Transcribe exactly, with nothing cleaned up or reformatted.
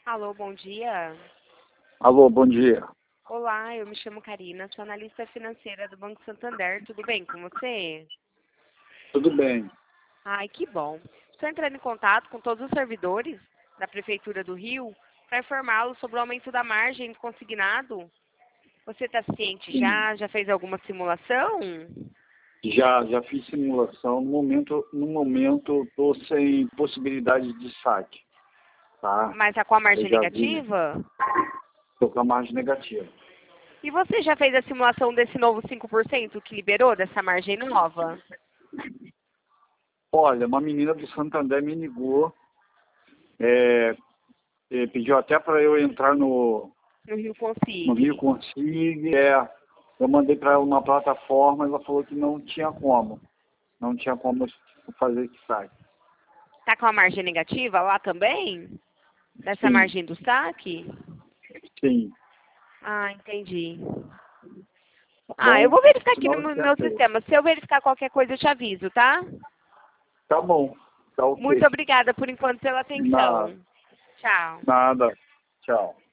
Alô, bom dia. Alô, bom dia. Olá, eu me chamo Karina, sou analista financeira do Banco Santander. Tudo bem com você? Tudo bem. Ai, que bom. Estou entrando em contato com todos os servidores da Prefeitura do Rio para informá-los sobre o aumento da margem do consignado. Você está ciente Sim. já? Já fez alguma simulação? Já, já fiz simulação. No momento, no momento, estou sem possibilidade de saque. Tá? Mas está com a margem Eu já vi. negativa? Estou com a margem negativa. E você já fez a simulação desse novo cinco por cento que liberou, dessa margem nova? Olha, uma menina do Santander me ligou, é, é, pediu até para eu entrar no, No Rio no Rio Consigne. Consigne. É, eu mandei para ela uma plataforma, ela falou que não tinha como. Não tinha como fazer esse saque. Está com a margem negativa lá também? Dessa Sim, margem do saque? sim. Ah, entendi. Tá Ah, eu bom? vou verificar aqui Senão no eu meu te meu atendo. sistema. Se eu verificar qualquer coisa, eu te aviso, tá? Tá bom, tá Muito ok. obrigada por enquanto pela Nada, atenção. Tchau. nada. Tchau.